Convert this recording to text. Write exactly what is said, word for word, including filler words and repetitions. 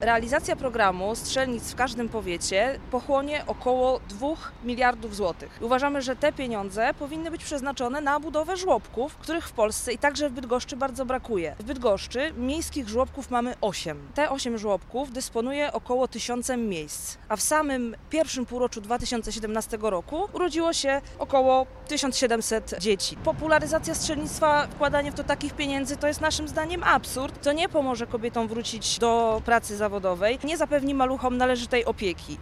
Realizacja programu strzelnic w każdym powiecie pochłonie około dwóch miliardów złotych. Uważamy, że te pieniądze powinny być przeznaczone na budowę żłobków, których w Polsce i także w Bydgoszczy bardzo brakuje. W Bydgoszczy miejskich żłobków mamy osiem. Te osiem żłobków dysponuje około tysiącem miejsc, a w samym pierwszym półroczu dwa tysiące siedemnastego roku urodziło się około tysiąc siedemset dzieci. Popularyzacja strzelnictwa, wkładanie w to takich pieniędzy to jest naszym zdaniem absurd. To nie pomoże kobietom wrócić do pracy zawodowej, nie zapewni maluchom należytej opieki.